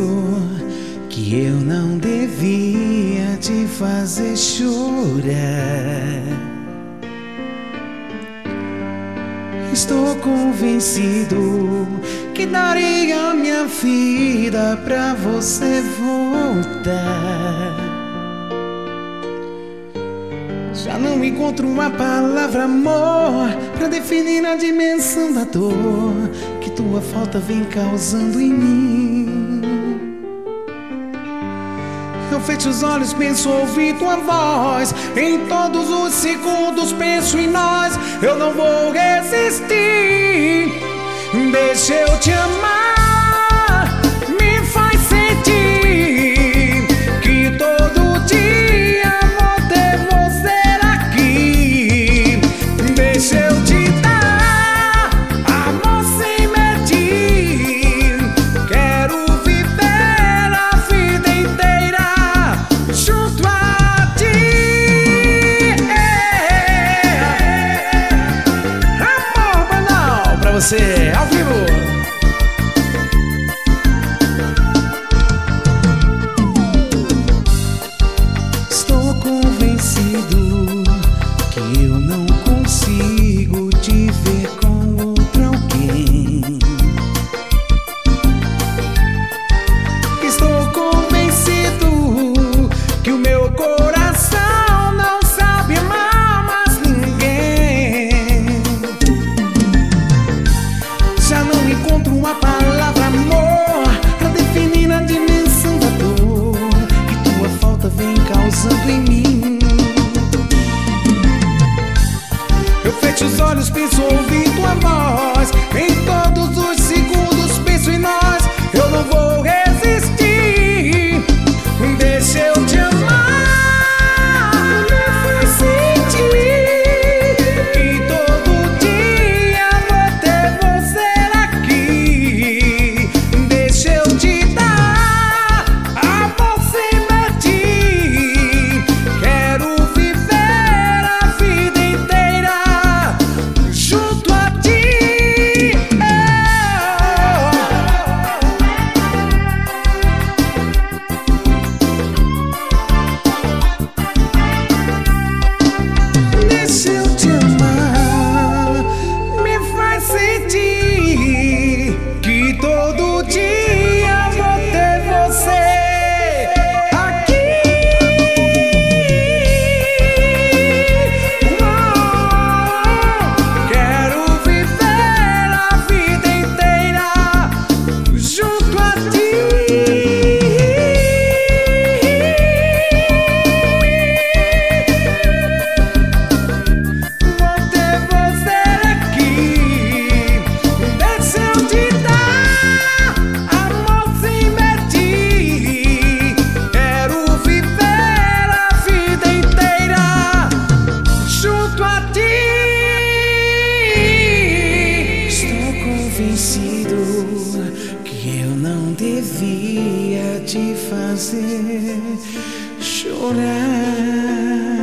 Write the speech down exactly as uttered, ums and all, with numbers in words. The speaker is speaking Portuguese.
que eu não devia te fazer chorar. Estou convencido que daria minha vida pra você voltar. Já não encontro uma palavra, amor, pra definir a dimensão da dor que tua falta vem causando em mim. Eu fecho os olhos, penso ouvir tua voz. Em todos os segundos penso em nós. Eu não vou resistir. Deixa eu te amar. Me faz sentir que todo dia vou ter você aqui. Deixa eu te dar amor sem medir. Quero viver a vida inteira junto a ti. Amor banal pra você, ao vivo. Estou convencido que eu não consigo te ver com outro alguém. Estou convencido que o meu coração não sabe amar mais ninguém. Já não encontro uma palavra, amor, pra definir a dimensão da dor que tua falta vem causando em mim. Eu fecho os olhos, penso ouvir tua voz. Em todos os segundos penso em nós. Eu não vou resistir. Deixa eu te amar. Me faz sentir que todo dia vou ter você aqui. Deixa eu te dar amor sem medir. Quero viver a vida inteira junto a ti. Deixa eu te amar, me faz sentir que todo dia vou ter você aqui. Quero viver a vida inteira junto a ti. Vou ter você aqui. Deixa eu te dar amor sem medir. Quero viver a vida inteira junto a ti. Estou convencido que eu não devia te fazer chorar.